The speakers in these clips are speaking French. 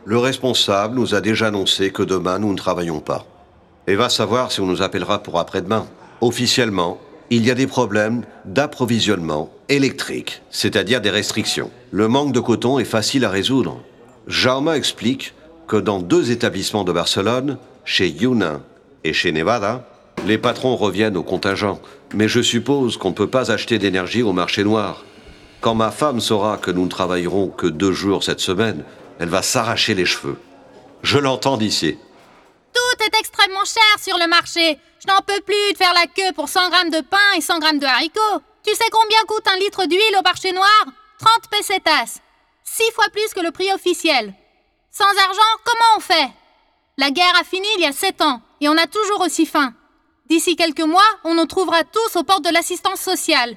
Le responsable nous a déjà annoncé que demain, nous ne travaillons pas. Et va savoir si on nous appellera pour après-demain. Officiellement, il y a des problèmes d'approvisionnement électrique, c'est-à-dire des restrictions. Le manque de coton est facile à résoudre. Jaume explique que dans 2 établissements de Barcelone, chez Yunin et chez Nevada, les patrons reviennent au contingent. Mais je suppose qu'on ne peut pas acheter d'énergie au marché noir. Quand ma femme saura que nous ne travaillerons que 2 jours cette semaine, elle va s'arracher les cheveux. Je l'entends d'ici. Tout est extrêmement cher sur le marché. Je n'en peux plus de faire la queue pour 100 grammes de pain et 100 grammes de haricots. Tu sais combien coûte un litre d'huile au marché noir? 30 pesetas. 6 fois plus que le prix officiel. Sans argent, comment on fait? La guerre a fini il y a 7 ans et on a toujours aussi faim. D'ici quelques mois, on nous trouvera tous aux portes de l'assistance sociale.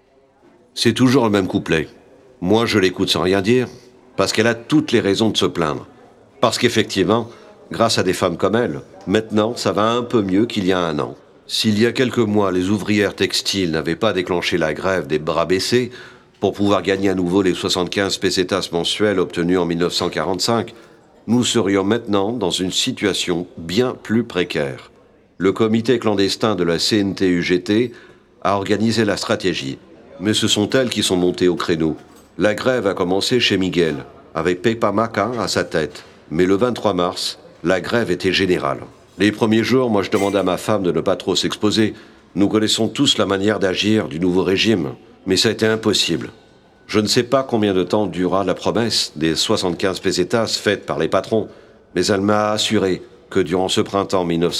C'est toujours le même couplet. Moi, je l'écoute sans rien dire, parce qu'elle a toutes les raisons de se plaindre. Parce qu'effectivement, grâce à des femmes comme elle, maintenant, ça va un peu mieux qu'il y a 1 an. S'il y a quelques mois, les ouvrières textiles n'avaient pas déclenché la grève des bras baissés pour pouvoir gagner à nouveau les 75 pesetas mensuels obtenus en 1945, nous serions maintenant dans une situation bien plus précaire. Le comité clandestin de la CNT-UGT a organisé la stratégie, mais ce sont elles qui sont montées au créneau. La grève a commencé chez Miguel, avec Pepa Maca à sa tête. Mais le 23 mars, la grève était générale. Les premiers jours, moi je demandais à ma femme de ne pas trop s'exposer. Nous connaissons tous la manière d'agir du nouveau régime, mais ça a été impossible. Je ne sais pas combien de temps durera la promesse des 75 pesetas faite par les patrons, mais elle m'a assuré que durant ce printemps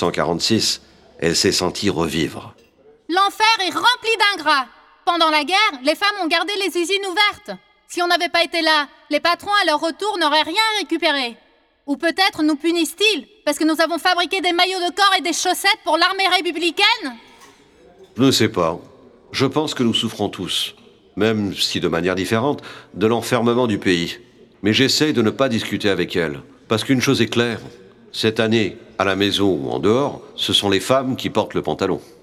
1946, elle s'est sentie revivre. L'enfer est rempli d'ingrats. Pendant la guerre, les femmes ont gardé les usines ouvertes. Si on n'avait pas été là, les patrons à leur retour n'auraient rien récupéré. Ou peut-être nous punissent-ils parce que nous avons fabriqué des maillots de corps et des chaussettes pour l'armée républicaine? Je ne sais pas. Je pense que nous souffrons tous, même si de manière différente, de l'enfermement du pays. Mais j'essaye de ne pas discuter avec elle, parce qu'une chose est claire, cette année, à la maison ou en dehors, ce sont les femmes qui portent le pantalon.